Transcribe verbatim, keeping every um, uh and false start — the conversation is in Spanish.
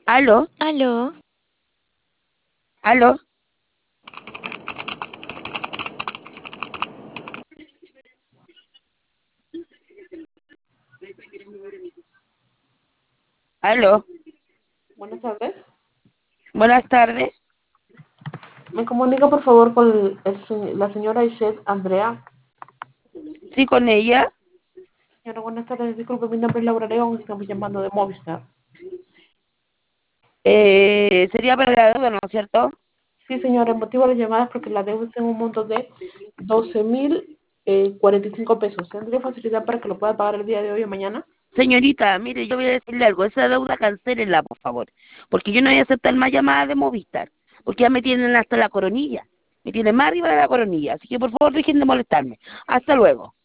Aló, Aló, aló, aló. Buenas tardes. Buenas tardes. Me comunica por favor con el se- la señora Ishet Andrea. Sí, con ella. Señora, buenas tardes. Disculpe, mi nombre es Laura León. Estamos llamando de Movistar. Eh, sería para la deuda, ¿no es cierto? Sí, señora, el motivo de la llamada es porque la deuda está en un monto de doce mil cuarenta y cinco pesos. ¿Tendría facilidad para que lo pueda pagar el día de hoy o mañana? Señorita, mire, yo voy a decirle algo. Esa deuda cancélela, por favor. Porque yo no voy a aceptar más llamadas de Movistar. Porque ya me tienen hasta la coronilla. Me tienen más arriba de la coronilla. Así que, por favor, dejen de molestarme. Hasta luego.